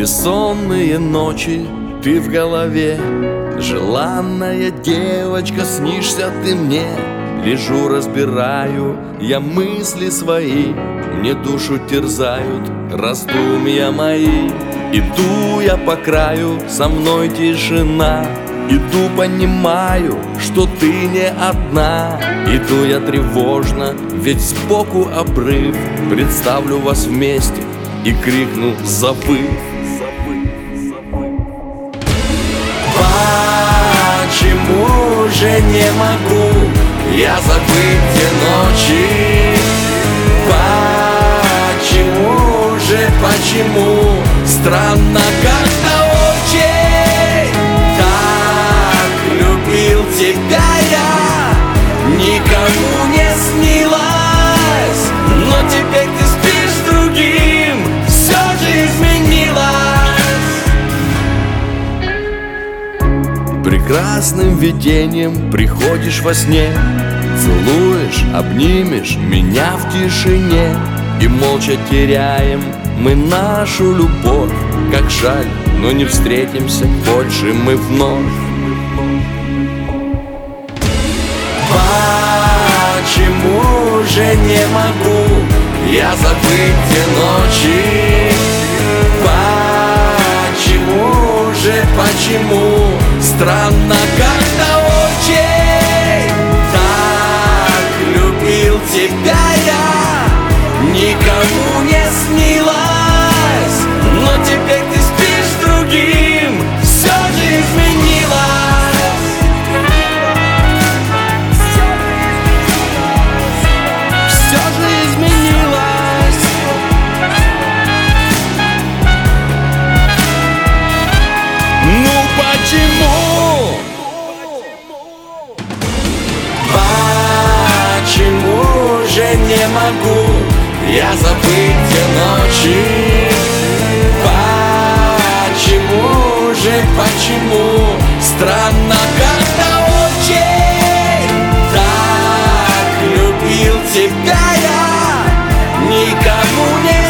бессонные ночи, ты в голове. Желанная девочка, снишься ты мне. Лежу, разбираю я мысли свои, мне душу терзают раздумья мои. Иду я по краю, со мной тишина. Иду, понимаю, что ты не одна. Иду я тревожно, ведь сбоку обрыв. Представлю вас вместе и крикну, завыв. Почему же не могу я забыть те ночи? Почему странно, как-то очень так любил тебя я, никому не снилось, но теперь ты спишь с другим, все же изменилось. Прекрасным видением приходишь во сне, целуешь, обнимешь меня в тишине. И молча теряем мы нашу любовь. Как жаль, но не встретимся больше мы вновь. Почему же не могу я забыть те ночи? Почему странно, как-то очень так любил тебя я, никому не снилось, но теперь ты спишь с другим, все же изменилось. Все же изменилось. Ну почему? Почему же не могу я забыть те ночи? Почему странно, как-то очень так любил тебя я, никому не